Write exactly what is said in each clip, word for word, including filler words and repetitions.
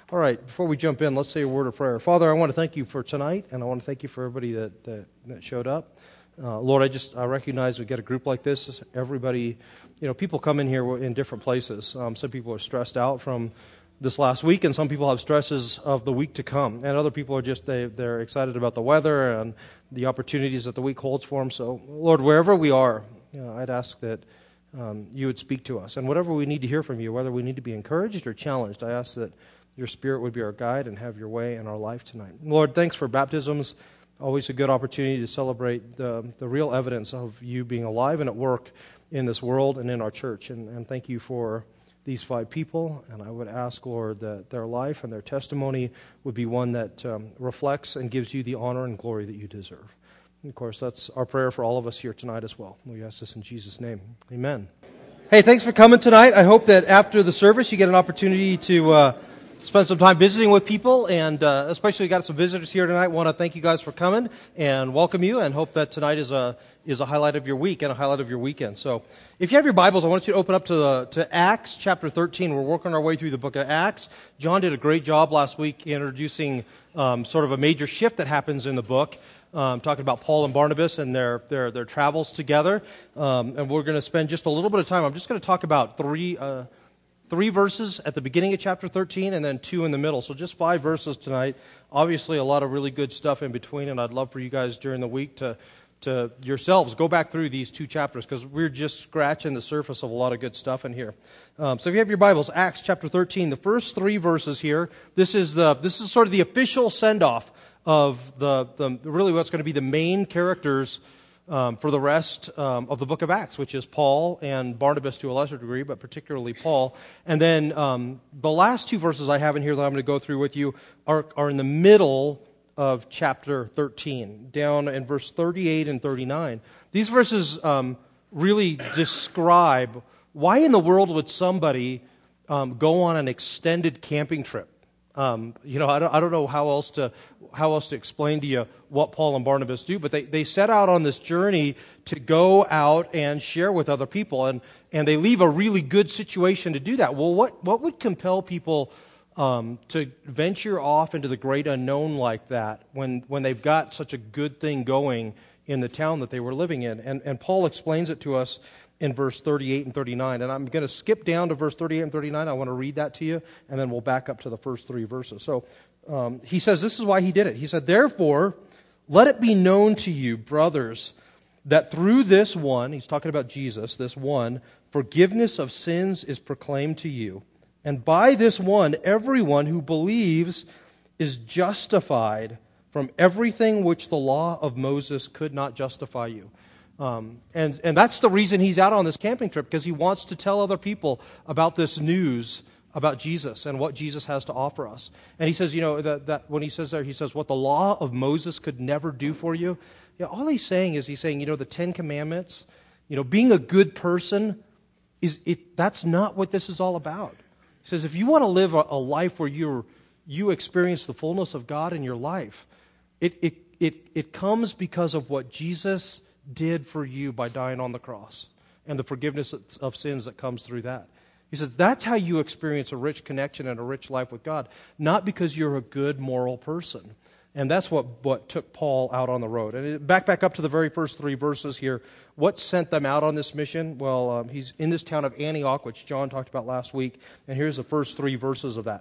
All right, before we jump in, let's say a word of prayer. Father, I want to thank you for tonight, and I want to thank you for everybody that, that, that showed up. Uh, Lord, I just I recognize we get a group like this. Everybody, you know, people come in here in different places. Um, some people are stressed out from this last week, and some people have stresses of the week to come. And other people are just, they, they're excited about the weather and the opportunities that the week holds for them. So, Lord, wherever we are, you know, I'd ask that um, you would speak to us. And whatever we need to hear from you, whether we need to be encouraged or challenged, I ask that your Spirit would be our guide and have your way in our life tonight. Lord, thanks for baptisms. Always a good opportunity to celebrate the, the real evidence of you being alive and at work in this world and in our church. And, and thank you for these five people. And I would ask, Lord, that their life and their testimony would be one that um, reflects and gives you the honor and glory that you deserve. And of course, that's our prayer for all of us here tonight as well. We ask this in Jesus' name. Amen. Hey, thanks for coming tonight. I hope that after the service you get an opportunity to Uh, spend some time visiting with people, and uh, especially we got some visitors here tonight. Want to thank you guys for coming and welcome you, and hope that tonight is a is a highlight of your week and a highlight of your weekend. So, if you have your Bibles, I want you to open up to the, to Acts chapter thirteen. We're working our way through the book of Acts. John did a great job last week introducing um, sort of a major shift that happens in the book. Um, talking about Paul and Barnabas and their their their travels together, um, and we're going to spend just a little bit of time. I'm just going to talk about three. Uh, Three verses at the beginning of chapter thirteen and then two in the middle. So just five verses tonight. Obviously a lot of really good stuff in between, and I'd love for you guys during the week to, to yourselves go back through these two chapters, because we're just scratching the surface of a lot of good stuff in here. Um, so if you have your Bibles, Acts chapter thirteen, the first three verses here, this is the this is sort of the official send-off of the, the really what's going to be the main characters Um, for the rest um, of the book of Acts, which is Paul and Barnabas to a lesser degree, but particularly Paul. And then um, the last two verses I have in here that I'm going to go through with you are, are in the middle of chapter thirteen, down in verse thirty-eight and thirty-nine. These verses um, really describe why in the world would somebody um, go on an extended camping trip. Um, you know, I don't, I don't know how else to how else to explain to you what Paul and Barnabas do, but they, they set out on this journey to go out and share with other people, and, and they leave a really good situation to do that. Well, what, what would compel people um, to venture off into the great unknown like that when, when they've got such a good thing going in the town that they were living in? And, and Paul explains it to us in verse thirty-eight and thirty-nine. And I'm going to skip down to verse thirty-eight and thirty-nine. I want to read that to you, and then we'll back up to the first three verses. So um, he says this is why he did it. He said, "Therefore, let it be known to you, brothers, that through this one," he's talking about Jesus, this one, "forgiveness of sins is proclaimed to you. And by this one, everyone who believes is justified from everything which the law of Moses could not justify you." Um, and, and that's the reason he's out on this camping trip, because he wants to tell other people about this news about Jesus and what Jesus has to offer us. And he says, you know, that, that when he says there, he says, what the law of Moses could never do for you. You know, all he's saying is, he's saying, you know, the Ten Commandments, you know, being a good person, is it? That's not what this is all about. He says, if you want to live a, a life where you're, you experience the fullness of God in your life, it, it, it, it comes because of what Jesus did for you by dying on the cross and the forgiveness of sins that comes through that. He says that's how you experience a rich connection and a rich life with God, not because you're a good moral person. And that's what, what took Paul out on the road. And back back up to the very first three verses here. What sent them out on this mission? Well, um, he's in this town of Antioch, which John talked about last week. And here's the first three verses of that.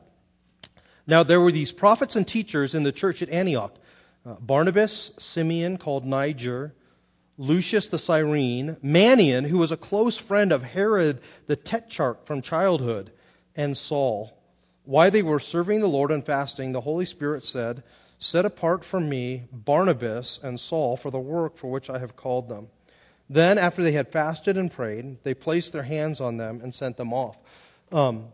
"Now there were these prophets and teachers in the church at Antioch, uh, Barnabas, Simeon called Niger, Lucius the Cyrene, Manaen, who was a close friend of Herod the Tetrarch from childhood, and Saul. While they were serving the Lord and fasting, the Holy Spirit said, 'Set apart from me Barnabas and Saul for the work for which I have called them.' Then, after they had fasted and prayed, they placed their hands on them and sent them off." Um,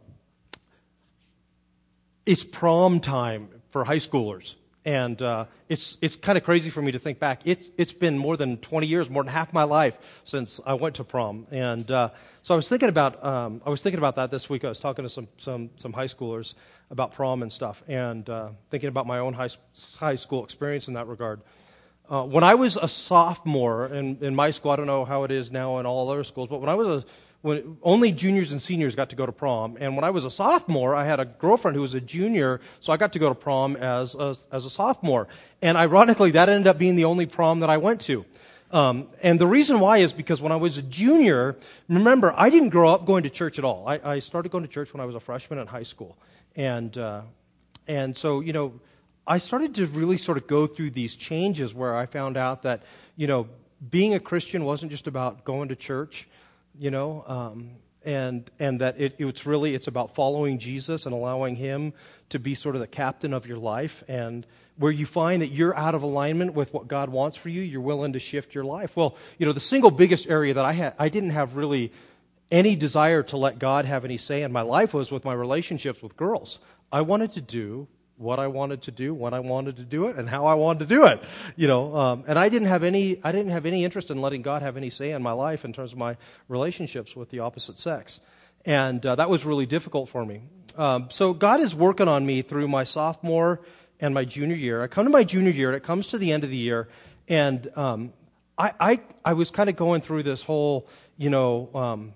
it's prom time for high schoolers. And uh, it's it's kind of crazy for me to think back. It's it's been more than twenty years, more than half my life since I went to prom. And uh, so I was thinking about um, I was thinking about that this week. I was talking to some some some high schoolers about prom and stuff, and uh, thinking about my own high high school experience in that regard. Uh, when I was a sophomore in in my school, I don't know how it is now in all other schools, but when I was a when only juniors and seniors got to go to prom. And when I was a sophomore, I had a girlfriend who was a junior, so I got to go to prom as a, as a sophomore. And ironically, that ended up being the only prom that I went to. Um, and the reason why is because when I was a junior, remember, I didn't grow up going to church at all. I, I started going to church when I was a freshman in high school. And, uh, and so, you know, I started to really sort of go through these changes where I found out that, you know, being a Christian wasn't just about going to church, you know, um, and and that it, it's really, it's about following Jesus and allowing Him to be sort of the captain of your life. And where you find that you're out of alignment with what God wants for you, you're willing to shift your life. Well, you know, the single biggest area that I had, I didn't have really any desire to let God have any say in my life was with my relationships with girls. I wanted to do what I wanted to do, when I wanted to do it, and how I wanted to do it, you know. Um, and I didn't have any, I didn't have any interest in letting God have any say in my life in terms of my relationships with the opposite sex, and uh, that was really difficult for me. Um, so God is working on me through my sophomore and my junior year. I come to my junior year, and it comes to the end of the year, and um, I, I, I was kind of going through this whole, you know. Um,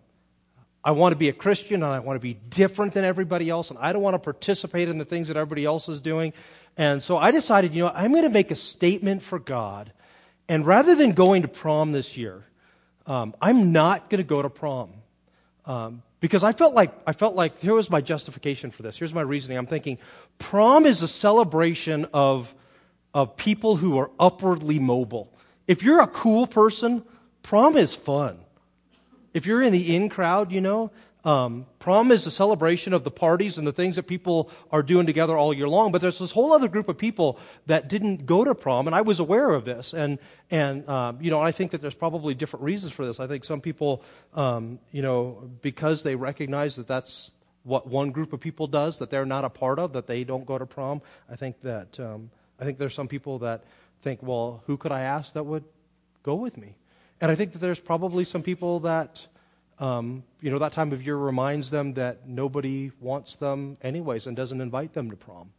I want to be a Christian, and I want to be different than everybody else, and I don't want to participate in the things that everybody else is doing. And so I decided, you know, I'm going to make a statement for God, and rather than going to prom this year, um, I'm not going to go to prom. Um, because I felt like, I felt like, here was my justification for this. Here's my reasoning. I'm thinking, prom is a celebration of, of people who are upwardly mobile. If you're a cool person, prom is fun. If you're in the in crowd, you know, um, prom is a celebration of the parties and the things that people are doing together all year long. But there's this whole other group of people that didn't go to prom, and I was aware of this. And, and um, you know, I think that there's probably different reasons for this. I think some people, um, you know, because they recognize that that's what one group of people does, that they're not a part of, that they don't go to prom. I think that, um, I think there's some people that think, well, who could I ask that would go with me? And I think that there's probably some people that, um, you know, that time of year reminds them that nobody wants them anyways and doesn't invite them to prom.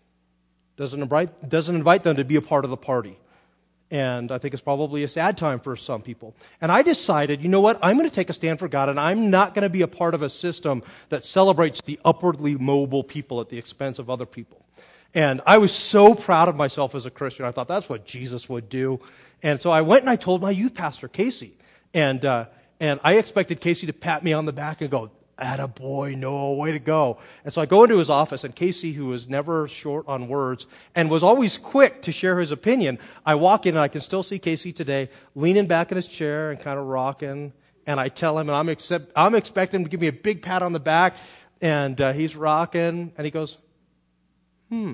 Doesn't invite, doesn't invite them to be a part of the party. And I think it's probably a sad time for some people. And I decided, you know what, I'm going to take a stand for God, and I'm not going to be a part of a system that celebrates the upwardly mobile people at the expense of other people. And I was so proud of myself as a Christian. I thought that's what Jesus would do. And so I went and I told my youth pastor, Casey. And uh, and I expected Casey to pat me on the back and go, attaboy, no, way to go. And so I go into his office, and Casey, who was never short on words and was always quick to share his opinion, I walk in and I can still see Casey today leaning back in his chair and kind of rocking. And I tell him, and I'm, accept, I'm expecting him to give me a big pat on the back. And uh, he's rocking, and he goes, hmm.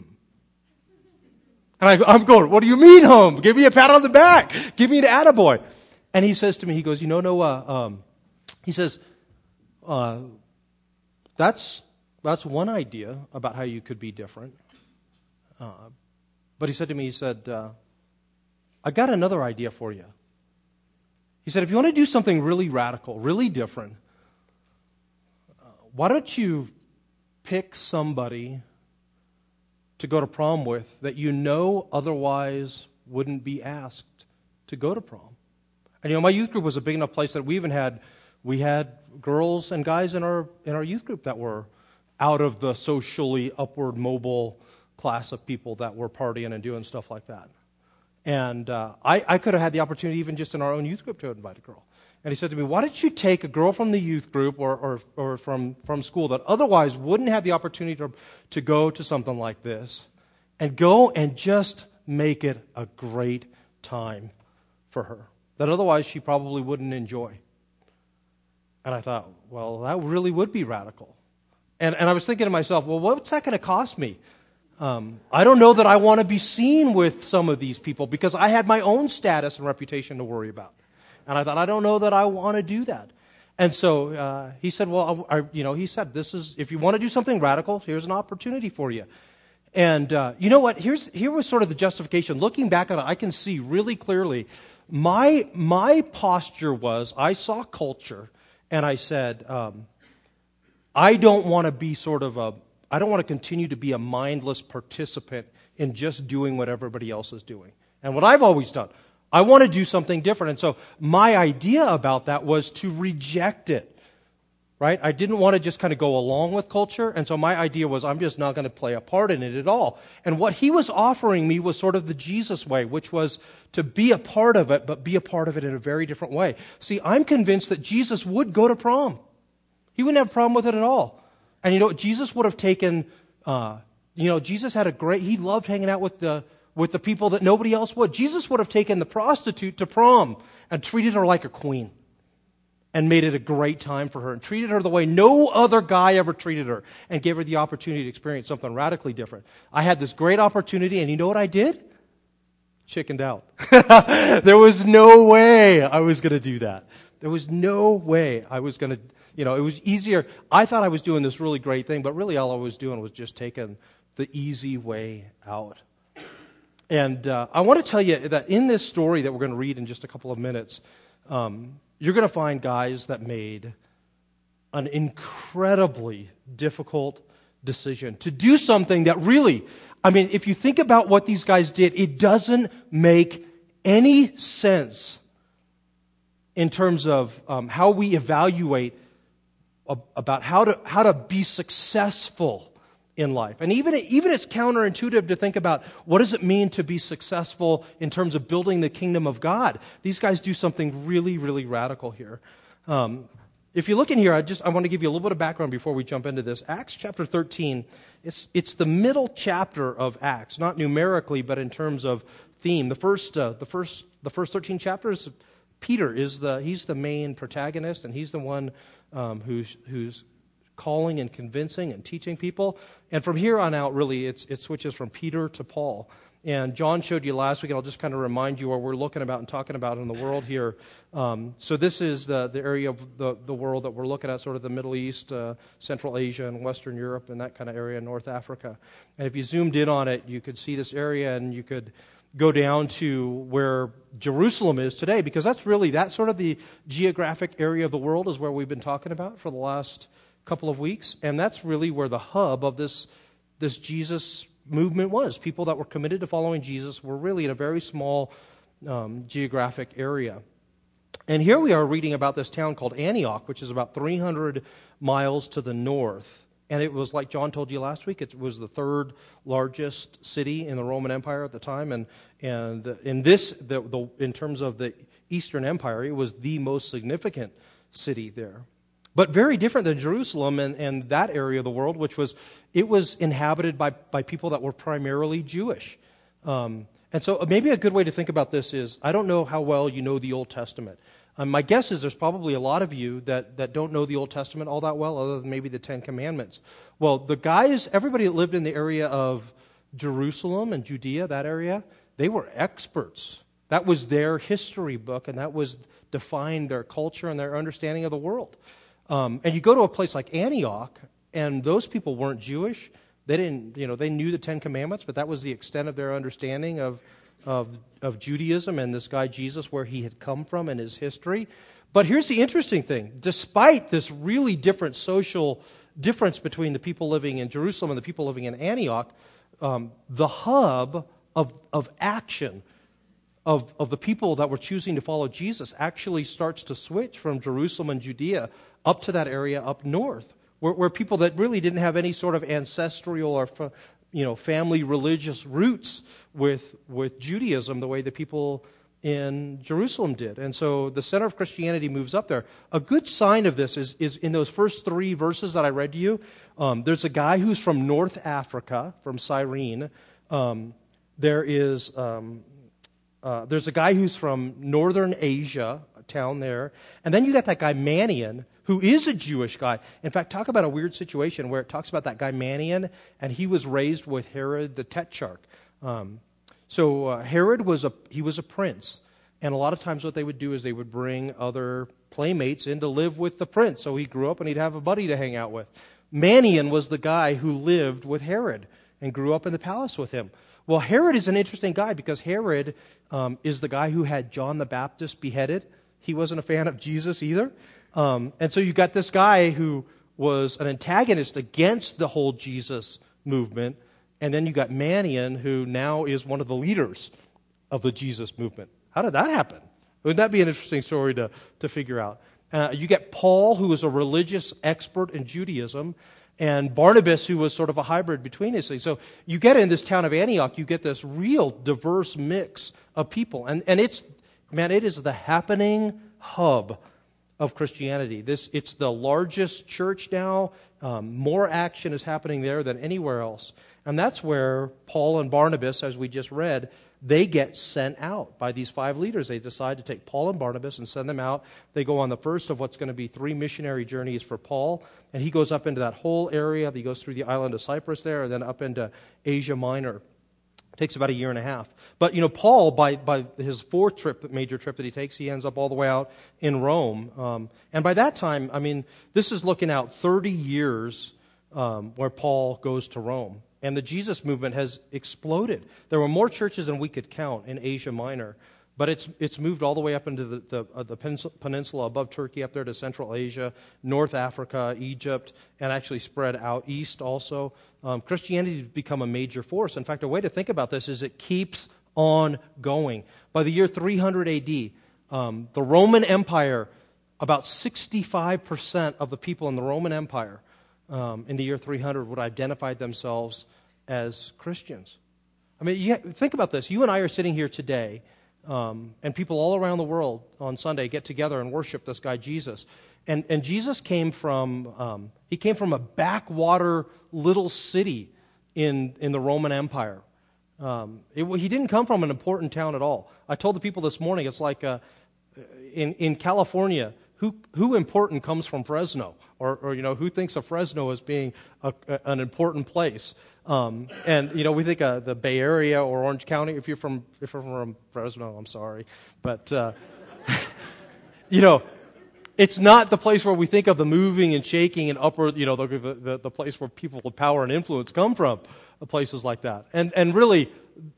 And I, I'm going, what do you mean, home? Give me a pat on the back. Give me an attaboy. And he says to me, he goes, you know, Noah, um, he says, uh, that's that's one idea about how you could be different. Uh, but he said to me, he said, uh, I got another idea for you. He said, if you want to do something really radical, really different, uh, why don't you pick somebody to go to prom with that you know otherwise wouldn't be asked to go to prom. And you know, my youth group was a big enough place that we even had we had girls and guys in our in our youth group that were out of the socially upward mobile class of people that were partying and doing stuff like that. And uh, I, I could have had the opportunity even just in our own youth group to invite a girl. And he said to me, why don't you take a girl from the youth group or, or, or from, from school that otherwise wouldn't have the opportunity to, to go to something like this and go and just make it a great time for her that otherwise she probably wouldn't enjoy. And I thought, well, that really would be radical. And, and I was thinking to myself, well, what's that going to cost me? Um, I don't know that I want to be seen with some of these people because I had my own status and reputation to worry about. And I thought, I don't know that I want to do that. And so uh, he said, well, I, you know, he said, this is, if you want to do something radical, here's an opportunity for you. And uh, you know what? Here's here was sort of the justification. Looking back on it, I can see really clearly my my posture was I saw culture, and I said, um, I don't want to be sort of a, I don't want to continue to be a mindless participant in just doing what everybody else is doing. And what I've always done, I want to do something different. And so my idea about that was to reject it. right? I didn't want to just kind of go along with culture, and so my idea was I'm just not going to play a part in it at all. And what he was offering me was sort of the Jesus way, which was to be a part of it, but be a part of it in a very different way. See, I'm convinced that Jesus would go to prom. He wouldn't have a problem with it at all. And you know, Jesus would have taken, uh, you know, Jesus had a great, he loved hanging out with the with the people that nobody else would. Jesus would have taken the prostitute to prom and treated her like a queen and made it a great time for her and treated her the way no other guy ever treated her and gave her the opportunity to experience something radically different. I had this great opportunity, and you know what I did? Chickened out. There was no way I was going to do that. There was no way I was going to, you know, it was easier. I thought I was doing this really great thing, but really all I was doing was just taking the easy way out. And uh, I want to tell you that in this story that we're going to read in just a couple of minutes, um, you're going to find guys that made an incredibly difficult decision to do something that really, I mean, if you think about what these guys did, it doesn't make any sense in terms of um, how we evaluate ab- about how to how to be successful in life. And even, even it's counterintuitive to think about what does it mean to be successful in terms of building the kingdom of God. These guys do something really, really radical here. Um, if you look in here, I just I want to give you a little bit of background before we jump into this. Acts chapter thirteen, it's it's the middle chapter of Acts, not numerically, but in terms of theme. The first uh, the first the first thirteen chapters, Peter is the he's the main protagonist, and he's the one um, who's who's calling and convincing and teaching people. And from here on out, really, it's, it switches from Peter to Paul. And John showed you last week, and I'll just kind of remind you what we're looking about and talking about in the world here. Um, so this is the, the area of the, the world that we're looking at, sort of the Middle East, uh, Central Asia, and Western Europe, and that kind of area, North Africa. And if you zoomed in on it, you could see this area, and you could go down to where Jerusalem is today, because that's really, that's sort of the geographic area of the world is where we've been talking about for the last couple of weeks, and that's really where the hub of this this Jesus movement was. People that were committed to following Jesus were really in a very small um, geographic area. And here we are reading about this town called Antioch, which is about three hundred miles to the north. And it was, like John told you last week, it was the third largest city in the Roman Empire at the time. And and in this, the, the in terms of the Eastern Empire, it was the most significant city there. But very different than Jerusalem and, and that area of the world, which was, it was inhabited by, by people that were primarily Jewish. Um, and so maybe a good way to think about this is, I don't know how well you know the Old Testament. Um, my guess is there's probably a lot of you that, that don't know the Old Testament all that well, other than maybe the Ten Commandments. Well, the guys, everybody that lived in the area of Jerusalem and Judea, that area, they were experts. That was their history book, and that was defined their culture and their understanding of the world. Um, and you go to a place like Antioch, and those people weren't Jewish. They didn't, you know, they knew the Ten Commandments, but that was the extent of their understanding of, of, of Judaism and this guy Jesus, where he had come from and his history. But here's the interesting thing. Despite this really different social difference between the people living in Jerusalem and the people living in Antioch, um, the hub of, of action of, of the people that were choosing to follow Jesus actually starts to switch from Jerusalem and Judea up to that area up north, where, where people that really didn't have any sort of ancestral or, you know, family religious roots with with Judaism the way the people in Jerusalem did. And so the center of Christianity moves up there. A good sign of this is, is in those first three verses that I read to you. Um, there's a guy who's from North Africa, from Cyrene. Um, there is um, uh, there's a guy who's from Northern Asia, a town there. And then you got that guy Manaen, who is a Jewish guy. In fact, talk about a weird situation where it talks about that guy Manaen, and he was raised with Herod the Tetrarch. Um, so uh, Herod was a he was a prince, and a lot of times what they would do is they would bring other playmates in to live with the prince. So he grew up and he'd have a buddy to hang out with. Manaen was the guy who lived with Herod and grew up in the palace with him. Well, Herod is an interesting guy because Herod um, is the guy who had John the Baptist beheaded. He wasn't a fan of Jesus either. Um, and so you got this guy who was an antagonist against the whole Jesus movement. And then you got Manaen, who now is one of the leaders of the Jesus movement. How did that happen? Wouldn't that be an interesting story to, to figure out? Uh, you get Paul, who was a religious expert in Judaism, and Barnabas, who was sort of a hybrid between these things. So you get in this town of Antioch, you get this real diverse mix of people. And, and it's, man, it is the happening hub of Christianity. This, it's the largest church now. Um, more action is happening there than anywhere else. And that's where Paul and Barnabas, as we just read, they get sent out by these five leaders. They decide to take Paul and Barnabas and send them out. They go on the first of what's going to be three missionary journeys for Paul. And he goes up into that whole area. He goes through the island of Cyprus there and then up into Asia Minor. It takes about a year and a half. But, you know, Paul, by, by his fourth trip, major trip that he takes, he ends up all the way out in Rome. Um, and by that time, I mean, this is looking out thirty years um, where Paul goes to Rome. And the Jesus movement has exploded. There were more churches than we could count in Asia Minor. But it's it's moved all the way up into the, the, uh, the peninsula above Turkey, up there to Central Asia, North Africa, Egypt, and actually spread out east also. Um, Christianity has become a major force. In fact, a way to think about this is it keeps on going. By the year three hundred A D, um, the Roman Empire, about sixty-five percent of the people in the Roman Empire um, in the year three hundred would identify themselves as Christians. I mean, you, think about this. You and I are sitting here today, Um, and people all around the world on Sunday get together and worship this guy Jesus. And and Jesus came from um, he came from a backwater little city in in the Roman Empire. Um, it, he didn't come from an important town at all. I told the people this morning, it's like uh, in in California, who who important comes from Fresno, or or you know who thinks of Fresno as being a, a, an important place. Um, and, you know, we think uh, the Bay Area or Orange County, if you're from if you're from Fresno, I'm sorry. But, uh, you know, it's not the place where we think of the moving and shaking and upward, you know, the, the, the place where people with power and influence come from, places like that. And and really,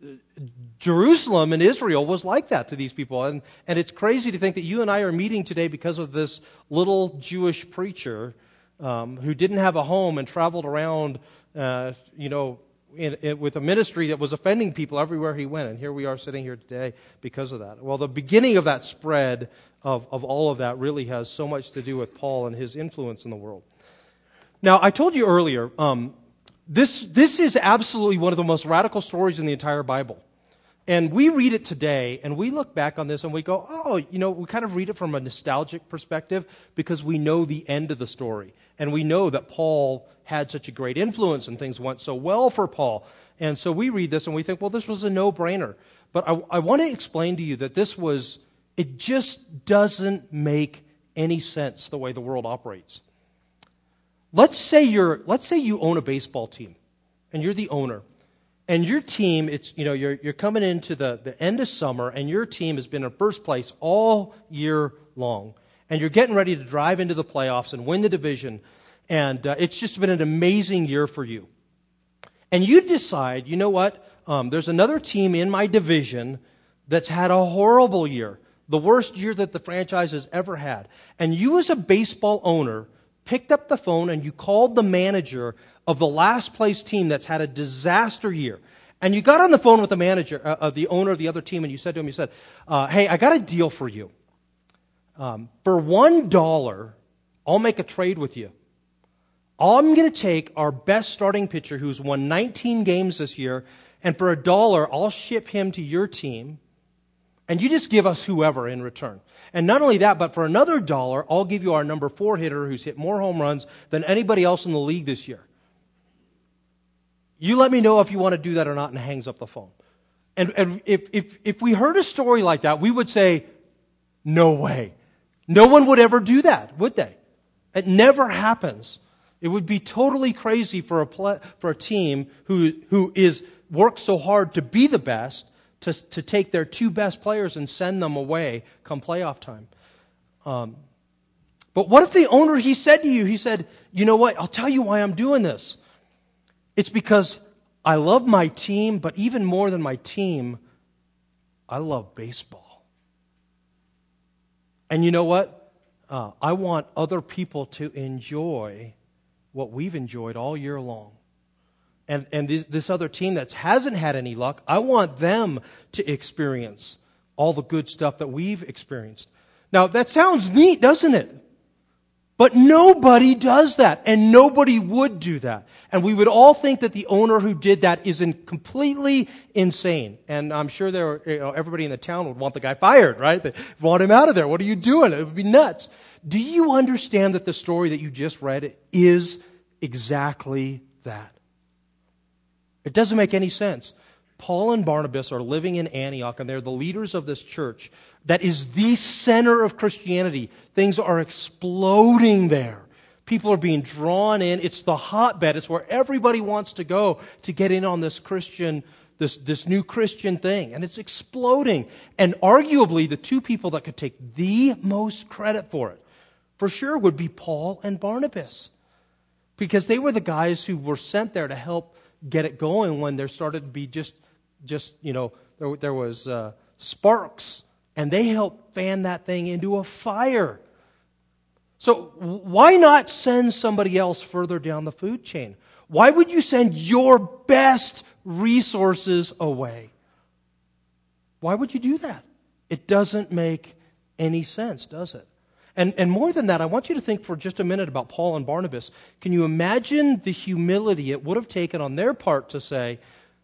Jerusalem and Israel was like that to these people. And, and it's crazy to think that you and I are meeting today because of this little Jewish preacher um, who didn't have a home and traveled around Uh, you know, in, in, with a ministry that was offending people everywhere he went. And here we are sitting here today because of that. Well, the beginning of that spread of, of all of that really has so much to do with Paul and his influence in the world. Now, I told you earlier, um, this, this is absolutely one of the most radical stories in the entire Bible. And we read it today, and we look back on this, and we go, oh, you know, we kind of read it from a nostalgic perspective because we know the end of the story. And we know that Paul had such a great influence, and things went so well for Paul. And so we read this, and we think, well, this was a no-brainer. But I, I want to explain to you that this was, it just doesn't make any sense the way the world operates. Let's say you're, let's say you own a baseball team, and you're the owner. And your team, it's you know, you're you're coming into the, the end of summer, and your team has been in first place all year long. And you're getting ready to drive into the playoffs and win the division. And uh, it's just been an amazing year for you. And you decide, you know what, um, there's another team in my division that's had a horrible year. The worst year that the franchise has ever had. And you as a baseball owner picked up the phone and you called the manager of the last place team that's had a disaster year. And you got on the phone with the manager, uh, of the owner of the other team, and you said to him, you said, uh, hey, I got a deal for you. Um, for one dollar, I'll make a trade with you. I'm going to take our best starting pitcher who's won nineteen games this year, and for a dollar, I'll ship him to your team, and you just give us whoever in return. And not only that, but for another dollar, I'll give you our number four hitter who's hit more home runs than anybody else in the league this year. You let me know if you want to do that or not, and hangs up the phone. And, and if, if, if we heard a story like that, we would say, no way. No one would ever do that, would they? It never happens. It would be totally crazy for a play, for a team who who is works so hard to be the best to to take their two best players and send them away come playoff time. Um, but what if the owner, he said to you, he said, you know what? I'll tell you why I'm doing this. It's because I love my team, but even more than my team, I love baseball. And you know what? Uh, I want other people to enjoy what we've enjoyed all year long. And and this, this other team that hasn't had any luck, I want them to experience all the good stuff that we've experienced. Now, that sounds neat, doesn't it? But nobody does that, and nobody would do that. And we would all think that the owner who did that is in completely insane. And I'm sure there were, you know, everybody in the town would want the guy fired, right? They want him out of there. What are you doing? It would be nuts. Do you understand that the story that you just read is exactly that? It doesn't make any sense. Paul and Barnabas are living in Antioch, and they're the leaders of this church that is the center of Christianity. Things are exploding there. People are being drawn in. It's the hotbed. It's where everybody wants to go to get in on this Christian, this, this new Christian thing. And it's exploding. And arguably, the two people that could take the most credit for it, for sure, would be Paul and Barnabas. Because they were the guys who were sent there to help get it going when there started to be just, just you know, there, there was uh, sparks. And they helped fan that thing into a fire. So why not send somebody else further down the food chain? Why would you send your best resources away? Why would you do that? It doesn't make any sense, does it? And, and more than that, I want you to think for just a minute about Paul and Barnabas. Can you imagine the humility it would have taken on their part to say,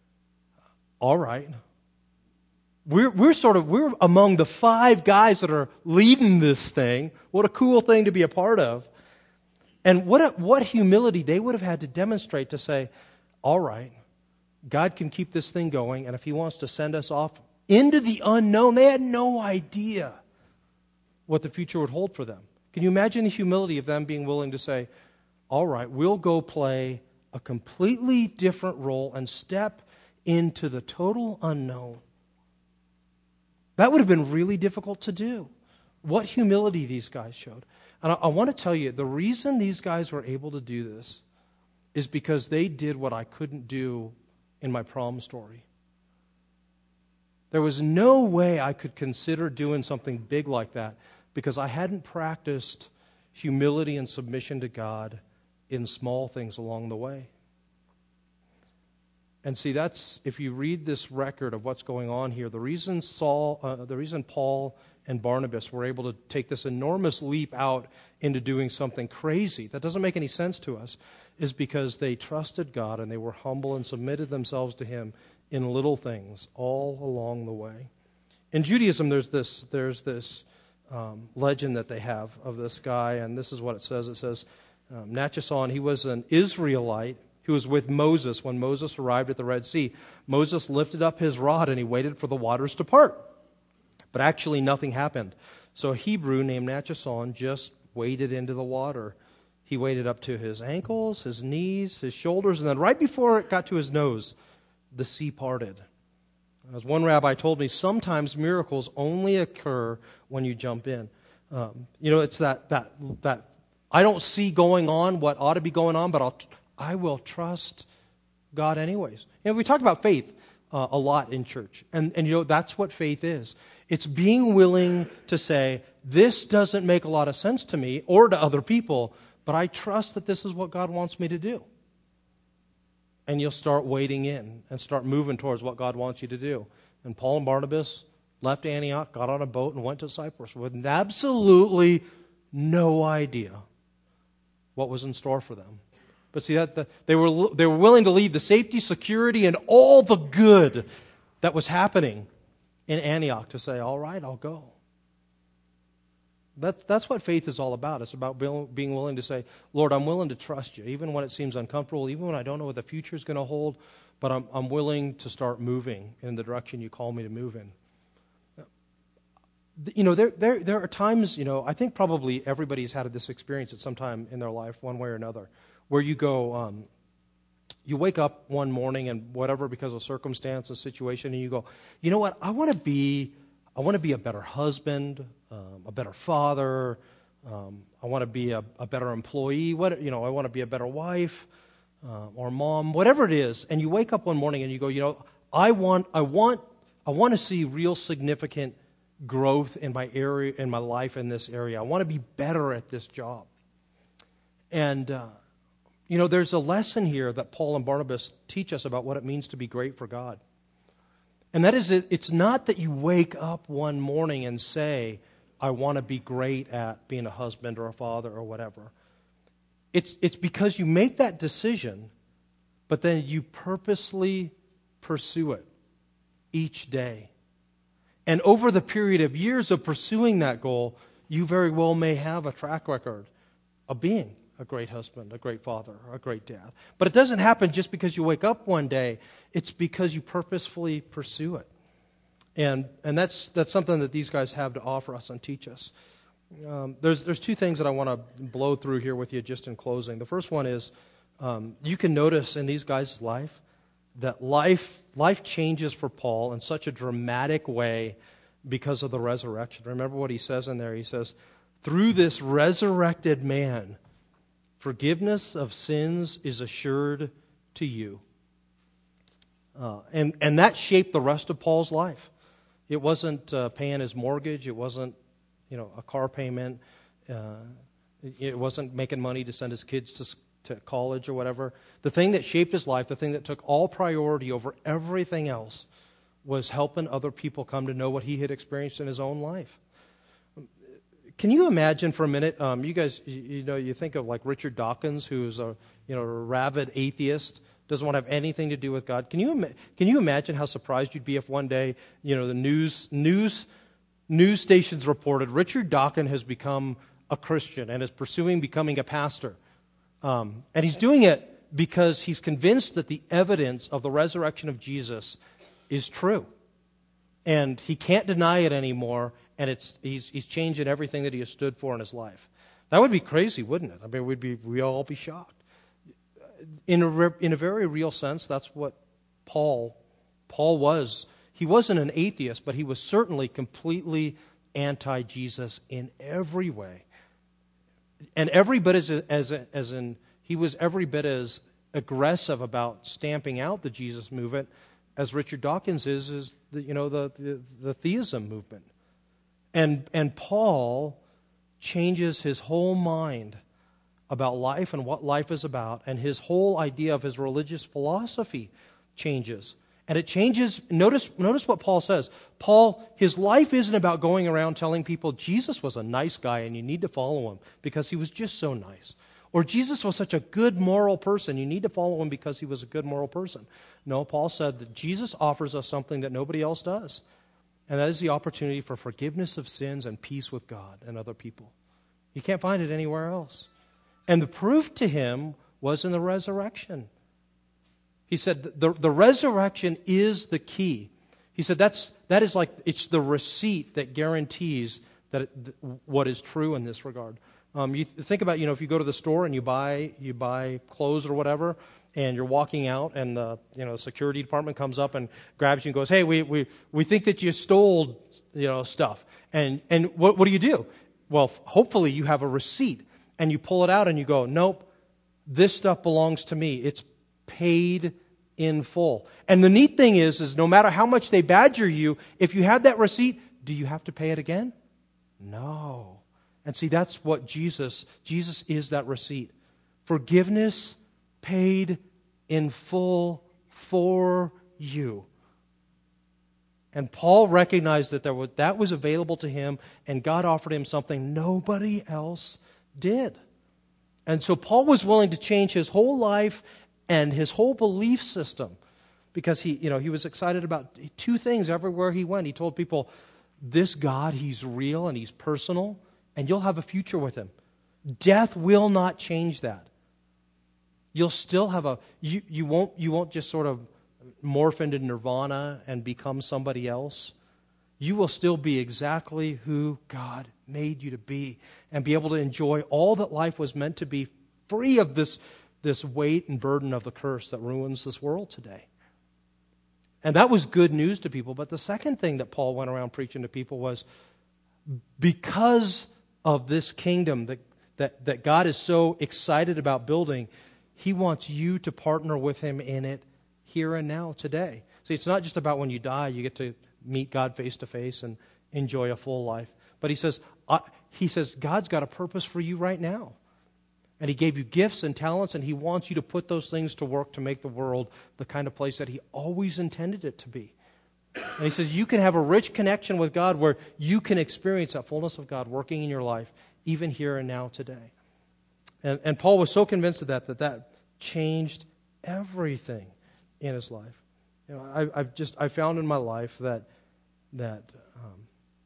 all right, We're, we're sort of, we're among the five guys that are leading this thing. What a cool thing to be a part of. And what, a, what humility they would have had to demonstrate to say, all right, God can keep this thing going, and if He wants to send us off into the unknown, they had no idea what the future would hold for them. Can you imagine the humility of them being willing to say, all right, we'll go play a completely different role and step into the total unknown? That would have been really difficult to do. What humility these guys showed. And I, I want to tell you, the reason these guys were able to do this is because they did what I couldn't do in my prom story. There was no way I could consider doing something big like that because I hadn't practiced humility and submission to God in small things along the way. And see, that's, if you read this record of what's going on here, the reason Saul, uh, the reason Paul and Barnabas were able to take this enormous leap out into doing something crazy that doesn't make any sense to us is because they trusted God and they were humble and submitted themselves to Him in little things all along the way. In Judaism, there's this, there's this um, legend that they have of this guy, and this is what it says. It says, um, Natchason, he was an Israelite who was with Moses when Moses arrived at the Red Sea. Moses lifted up his rod and he waited for the waters to part. But actually nothing happened. So a Hebrew named Natchason just waded into the water. He waded up to his ankles, his knees, his shoulders, and then right before it got to his nose, the sea parted. As one rabbi told me, sometimes miracles only occur when you jump in. Um, you know, it's that, that, that I don't see going on what ought to be going on, but I'll... I will trust God anyways. You know, we talk about faith uh, a lot in church. And, and, you know, that's what faith is. It's being willing to say, this doesn't make a lot of sense to me or to other people, but I trust that this is what God wants me to do. And you'll start wading in and start moving towards what God wants you to do. And Paul and Barnabas left Antioch, got on a boat, and went to Cyprus with absolutely no idea what was in store for them. But see, that the, they were they were willing to leave the safety, security, and all the good that was happening in Antioch to say, all right, I'll go. That's, that's what faith is all about. It's about being willing to say, Lord, I'm willing to trust you, even when it seems uncomfortable, even when I don't know what the future is going to hold, but I'm, I'm willing to start moving in the direction you call me to move in. You know, there, there, there are times, you know, I think probably everybody's had this experience at some time in their life, one way or another, where you go, um, you wake up one morning and whatever, because of circumstance, a situation, and you go, you know what, I want to be, I want to be a better husband, um, a better father, um, I want to be a, a better employee, what, you know, I want to be a better wife uh, or mom, whatever it is, and you wake up one morning and you go, you know, I want, I want, I want to see real significant growth in my area, in my life in this area. I want to be better at this job, and. Uh, You know, there's a lesson here that Paul and Barnabas teach us about what it means to be great for God. And that is, it's not that you wake up one morning and say, I want to be great at being a husband or a father or whatever. It's, it's because you make that decision, but then you purposely pursue it each day. And over the period of years of pursuing that goal, you very well may have a track record of being a great husband, a great father, a great dad. But it doesn't happen just because you wake up one day. It's because you purposefully pursue it. And and that's that's something that these guys have to offer us and teach us. Um, there's there's two things that I want to blow through here with you just in closing. The first one is um, you can notice in these guys' life that life life changes for Paul in such a dramatic way because of the resurrection. Remember what he says in there? He says, through this resurrected man, forgiveness of sins is assured to you. Uh, and, and that shaped the rest of Paul's life. It wasn't uh, paying his mortgage. It wasn't, you know, a car payment. Uh, it wasn't making money to send his kids to, to college or whatever. The thing that shaped his life, the thing that took all priority over everything else, was helping other people come to know what he had experienced in his own life. Can you imagine for a minute, um, you guys, you, you know, you think of like Richard Dawkins, who's a, you know, a rabid atheist, doesn't want to have anything to do with God. Can you ima- can you imagine how surprised you'd be if one day, you know, the news news news stations reported Richard Dawkins has become a Christian and is pursuing becoming a pastor, um, and he's doing it because he's convinced that the evidence of the resurrection of Jesus is true, and he can't deny it anymore. And it's he's he's changing everything that he has stood for in his life. That would be crazy, wouldn't it? I mean, we'd be we'd all be shocked. In a re, in a very real sense, that's what Paul Paul was. He wasn't an atheist, but he was certainly completely anti-Jesus in every way. And every bit as as as in he was every bit as aggressive about stamping out the Jesus movement as Richard Dawkins is is the you know the the, the theism movement. And and Paul changes his whole mind about life and what life is about, and his whole idea of his religious philosophy changes. And it changes, notice, notice what Paul says. Paul, his life isn't about going around telling people Jesus was a nice guy and you need to follow him because he was just so nice. Or Jesus was such a good moral person, you need to follow him because he was a good moral person. No, Paul said that Jesus offers us something that nobody else does. And that is the opportunity for forgiveness of sins and peace with God and other people. You can't find it anywhere else. And the proof to him was in the resurrection. He said the, the resurrection is the key. He said that's that is like it's the receipt that guarantees that it, what is true in this regard. Um, you think about, you know, if you go to the store and you buy you buy clothes or whatever, and you're walking out, and the you know security department comes up and grabs you and goes, "Hey, we we we think that you stole you know stuff." And and what what do you do? Well, hopefully you have a receipt, and you pull it out and you go, "Nope, this stuff belongs to me. It's paid in full." And the neat thing is, is no matter how much they badger you, if you have that receipt, do you have to pay it again? No. And see, that's what Jesus, Jesus is that receipt. Forgiveness paid in full for you. And Paul recognized that there was, that was available to him, and God offered him something nobody else did. And so Paul was willing to change his whole life and his whole belief system because he, you know, he was excited about two things everywhere he went. He told people, this God, He's real and He's personal, and you'll have a future with Him. Death will not change that. You'll still have a you you won't you won't just sort of morph into nirvana and become somebody else. You will still be exactly who God made you to be and be able to enjoy all that life was meant to be, free of this, this weight and burden of the curse that ruins this world today. And that was good news to people. But the second thing that Paul went around preaching to people was, because of this kingdom that, that, that God is so excited about building, He wants you to partner with Him in it here and now, today. See, it's not just about when you die, you get to meet God face to face and enjoy a full life. But he says, uh, he says, God's got a purpose for you right now. And He gave you gifts and talents, and He wants you to put those things to work to make the world the kind of place that He always intended it to be. And he says you can have a rich connection with God where you can experience that fullness of God working in your life, even here and now today. And, and Paul was so convinced of that, that that changed everything in his life. You know, I, I've just I found in my life that that um,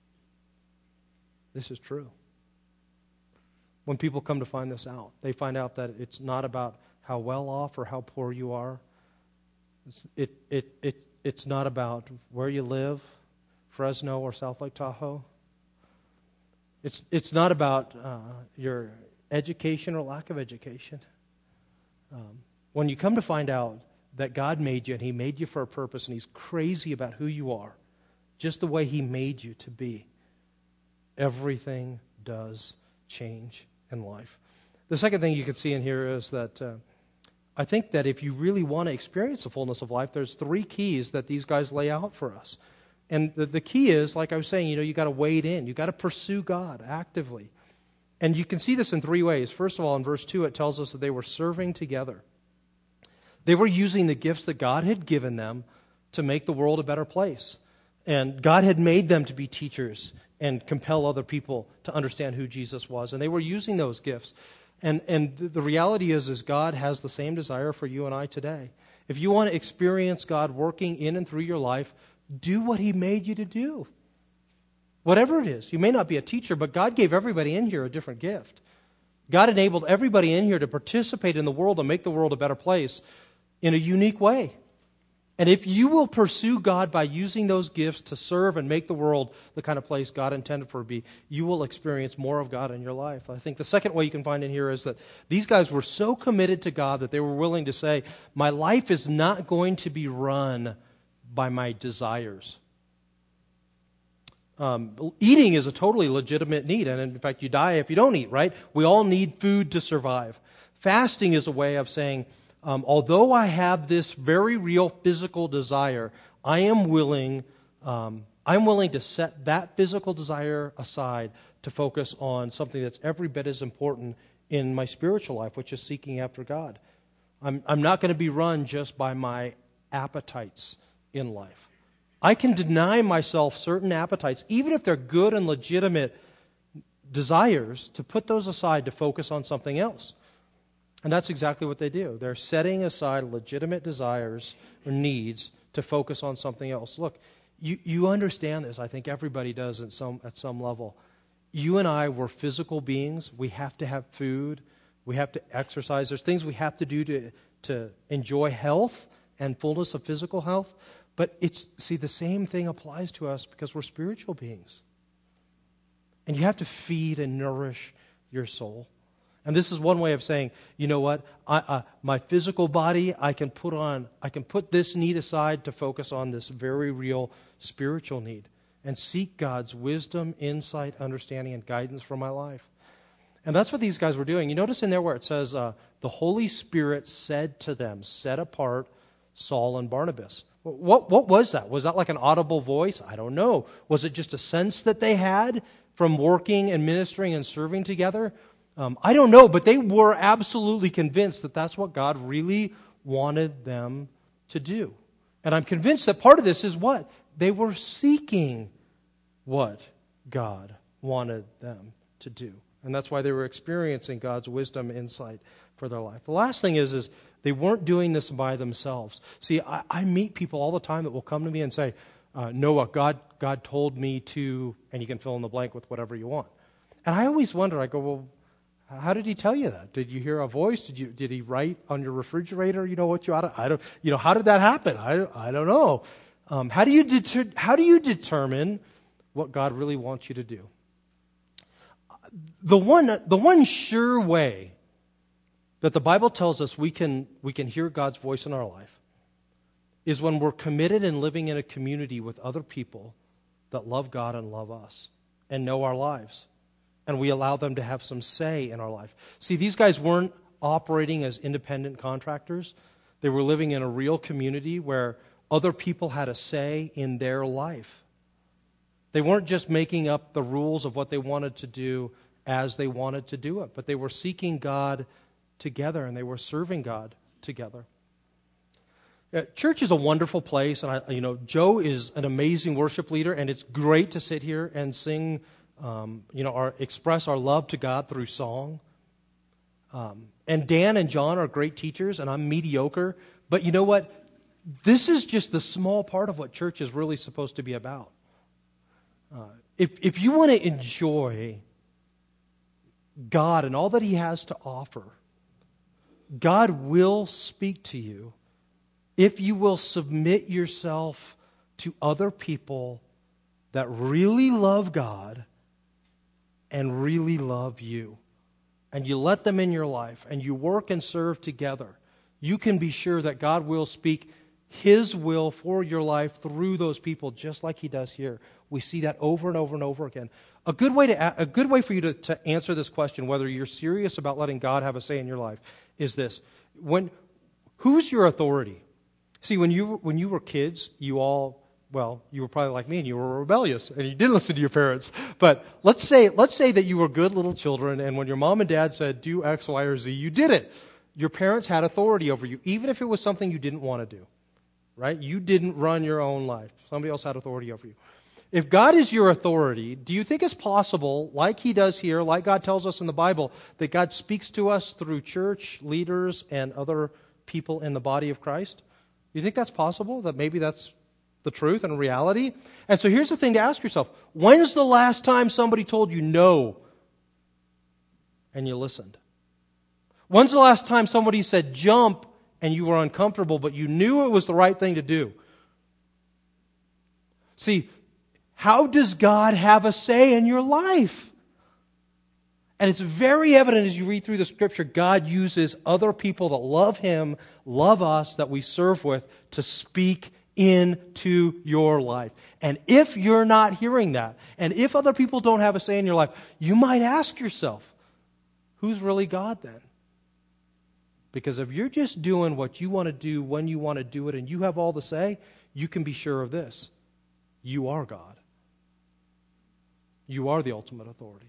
this is true. When people come to find this out, they find out that it's not about how well off or how poor you are. It's, it it it it's not about where you live, Fresno or South Lake Tahoe. It's it's not about uh, your education or lack of education. Um, when you come to find out that God made you and He made you for a purpose and He's crazy about who you are, just the way He made you to be, everything does change in life. The second thing you can see in here is that uh, I think that if you really want to experience the fullness of life, there's three keys that these guys lay out for us. And the, the key is, like I was saying, you know, you got to wade in. You got to pursue God actively. And you can see this in three ways. First of all, in verse two, it tells us that they were serving together. They were using the gifts that God had given them to make the world a better place. And God had made them to be teachers and compel other people to understand who Jesus was. And they were using those gifts. And and the reality is, is God has the same desire for you and I today. If you want to experience God working in and through your life, do what He made you to do. Whatever it is. You may not be a teacher, but God gave everybody in here a different gift. God enabled everybody in here to participate in the world and make the world a better place in a unique way. And if you will pursue God by using those gifts to serve and make the world the kind of place God intended for it to be, you will experience more of God in your life. I think the second way you can find in here is that these guys were so committed to God that they were willing to say, my life is not going to be run by my desires. Um, eating is a totally legitimate need, and in fact, you die if you don't eat, right? We all need food to survive. Fasting is a way of saying, um, although I have this very real physical desire, I am willing, um, I'm willing to set that physical desire aside to focus on something that's every bit as important in my spiritual life, which is seeking after God. I'm, I'm not going to be run just by my appetites in life. I can deny myself certain appetites, even if they're good and legitimate desires, to put those aside to focus on something else. And that's exactly what they do. They're setting aside legitimate desires or needs to focus on something else. Look, you, you understand this. I think everybody does at some, at some level. You and I were physical beings. We have to have food. We have to exercise. There's things we have to do to, to enjoy health and fullness of physical health. But it's, see, the same thing applies to us because we're spiritual beings. And you have to feed and nourish your soul. And this is one way of saying, you know what, I, uh, my physical body, I can put on, I can put this need aside to focus on this very real spiritual need and seek God's wisdom, insight, understanding, and guidance for my life. And that's what these guys were doing. You notice in there where it says, uh, the Holy Spirit said to them, set apart Saul and Barnabas. What, what was that? Was that like an audible voice? I don't know. Was it just a sense that they had from working and ministering and serving together? Um, I don't know, but they were absolutely convinced that that's what God really wanted them to do. And I'm convinced that part of this is what? They were seeking what God wanted them to do. And that's why they were experiencing God's wisdom, insight for their life. The last thing is, is they weren't doing this by themselves. See, I, I meet people all the time that will come to me and say, uh, Noah, God, God told me to, and you can fill in the blank with whatever you want. And I always wonder, I go, well, how did he tell you that? Did you hear a voice? Did you did he write on your refrigerator? You know what you ought to, I don't. You know, how did that happen? I I don't know. Um, how do you deter, how do you determine what God really wants you to do? The one the one sure way that the Bible tells us we can we can hear God's voice in our life is when we're committed and living in a community with other people that love God and love us and know our lives. And we allow them to have some say in our life. See, these guys weren't operating as independent contractors. They were living in a real community where other people had a say in their life. They weren't just making up the rules of what they wanted to do as they wanted to do it, but they were seeking God together and they were serving God together. Uh, church is a wonderful place, and I, you know, Joe is an amazing worship leader, and it's great to sit here and sing, um, you know, our, express our love to God through song. Um, and Dan and John are great teachers, and I'm mediocre. But you know what? This is just the small part of what church is really supposed to be about. Uh, if if you want to enjoy God and all that He has to offer, God will speak to you if you will submit yourself to other people that really love God and really love you. And you let them in your life and you work and serve together. You can be sure that God will speak His will for your life through those people, just like He does here. We see that over and over and over again. A good way to a good way for you to, to answer this question, whether you're serious about letting God have a say in your life, is this: when who's your authority? See, when you when you were kids, you all well, you were probably like me, and you were rebellious, and you didn't listen to your parents. But let's say let's say that you were good little children, and when your mom and dad said do X, Y, or Z, you did it. Your parents had authority over you, even if it was something you didn't want to do. Right? You didn't run your own life. Somebody else had authority over you. If God is your authority, do you think it's possible, like He does here, like God tells us in the Bible, that God speaks to us through church leaders and other people in the body of Christ? Do you think that's possible? That maybe that's the truth and reality? And so here's the thing to ask yourself. When's the last time somebody told you no and you listened? When's the last time somebody said jump and you were uncomfortable, but you knew it was the right thing to do? See, how does God have a say in your life? And it's very evident as you read through the Scripture, God uses other people that love Him, love us, that we serve with, to speak into your life. And if you're not hearing that, and if other people don't have a say in your life, you might ask yourself, who's really God then? Because if you're just doing what you want to do when you want to do it and you have all the say, you can be sure of this: you are God. You are the ultimate authority.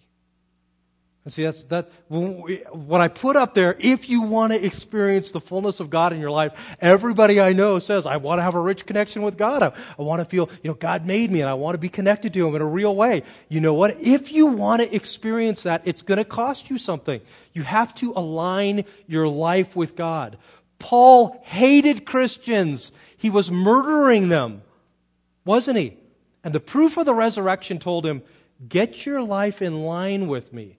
And see, that's that. What I put up there, if you want to experience the fullness of God in your life, everybody I know says, I want to have a rich connection with God. I, I want to feel, you know, God made me and I want to be connected to Him in a real way. You know what? If you want to experience that, it's going to cost you something. You have to align your life with God. Paul hated Christians. He was murdering them, wasn't he? And the proof of the resurrection told him, get your life in line with me.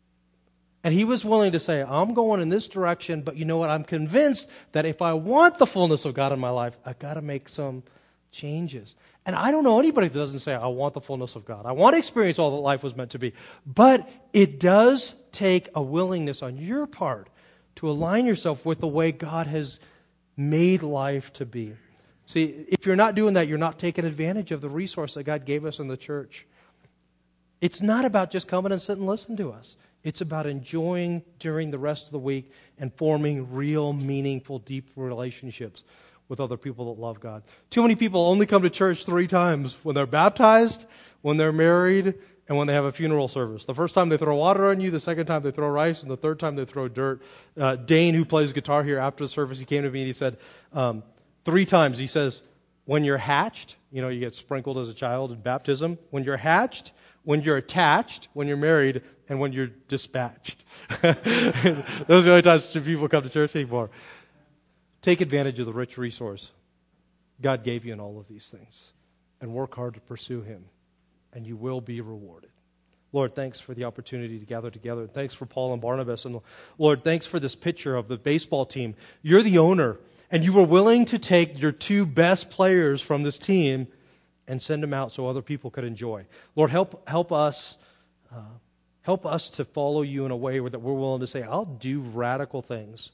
And he was willing to say, I'm going in this direction, but you know what? I'm convinced that if I want the fullness of God in my life, I've got to make some changes. And I don't know anybody that doesn't say, I want the fullness of God. I want to experience all that life was meant to be. But it does take a willingness on your part to align yourself with the way God has made life to be. See, if you're not doing that, you're not taking advantage of the resource that God gave us in the church. It's not about just coming and sitting and listening to us. It's about enjoying during the rest of the week and forming real, meaningful, deep relationships with other people that love God. Too many people only come to church three times: when they're baptized, when they're married, and when they have a funeral service. The first time they throw water on you, the second time they throw rice, and the third time they throw dirt. Uh, Dane, who plays guitar here after the service, he came to me and he said, um, three times, he says, when you're hatched, you know, you get sprinkled as a child in baptism. When you're hatched, when you're attached, when you're married, and when you're dispatched. Those are the only times people come to church anymore. Take advantage of the rich resource God gave you in all of these things, and work hard to pursue Him, and you will be rewarded. Lord, thanks for the opportunity to gather together. Thanks for Paul and Barnabas. And Lord, thanks for this picture of the baseball team. You're the owner, and you were willing to take your two best players from this team and send them out so other people could enjoy. Lord, help help us uh, help us to follow you in a way where that we're willing to say, I'll do radical things.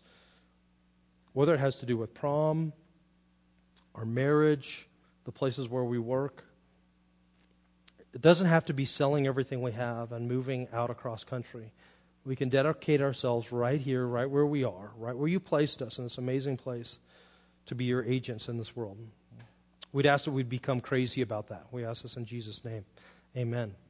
Whether it has to do with prom, our marriage, the places where we work. It doesn't have to be selling everything we have and moving out across country. We can dedicate ourselves right here, right where we are, right where you placed us in this amazing place to be your agents in this world. We'd ask that we'd become crazy about that. We ask this in Jesus' name. Amen.